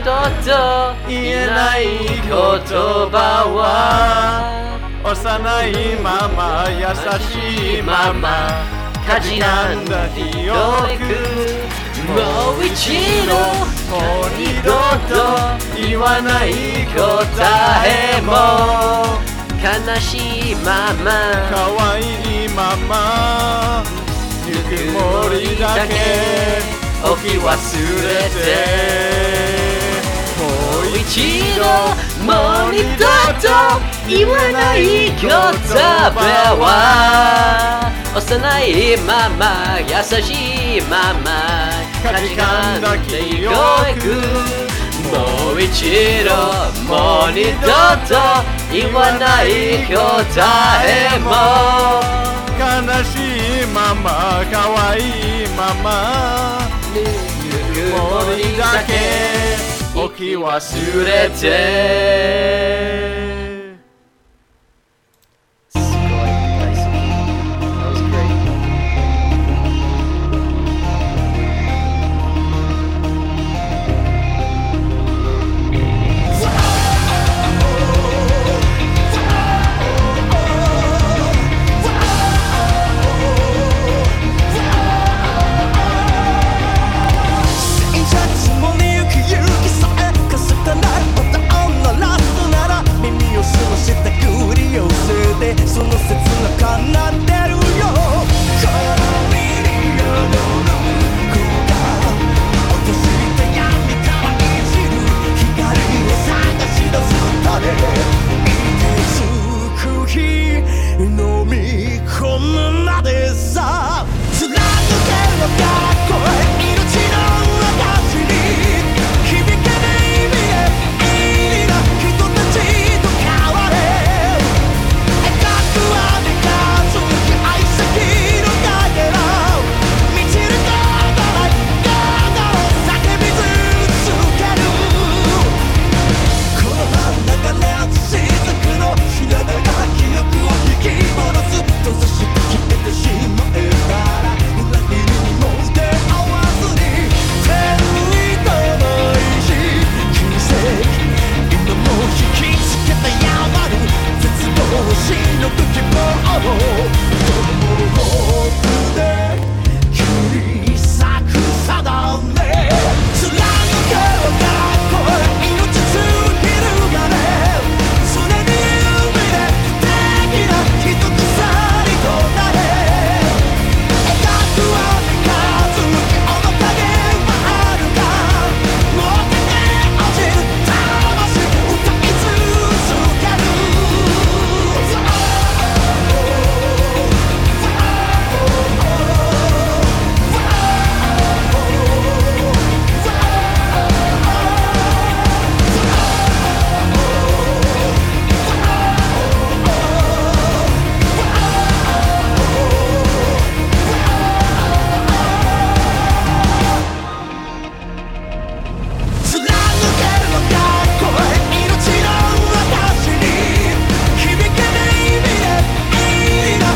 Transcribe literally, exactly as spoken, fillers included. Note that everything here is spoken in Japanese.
と言えない言葉は幼いまま優しいまま価値なんだ記憶もう一度もう二度と言わない答えも悲しいまま可愛いままぬくもりだけ置き忘れてもう一度もう二度と言わない言葉は幼いまま優しいまま価値観だ記憶もう一度もう二度と言わない答えも悲しいまま可愛いままぬくもりだけ置き忘れて